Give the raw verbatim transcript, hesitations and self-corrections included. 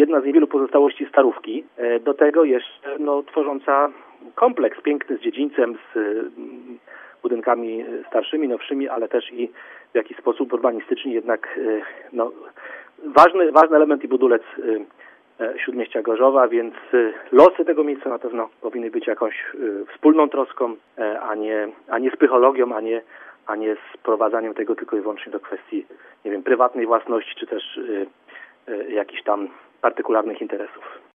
jedna z niewielu pozostałości Starówki. Do tego jeszcze no, tworząca kompleks piękny z dziedzińcem, z budynkami starszymi, nowszymi, ale też i w jakiś sposób urbanistycznie jednak no, ważny, ważny element i budulec Śródmieścia Gorzowa, więc losy tego miejsca na pewno powinny być jakąś wspólną troską, a nie, a nie z psychologią, a nie, a nie sprowadzaniem tego tylko i wyłącznie do kwestii, nie wiem, prywatnej własności, czy też y, y, jakichś tam partykularnych interesów.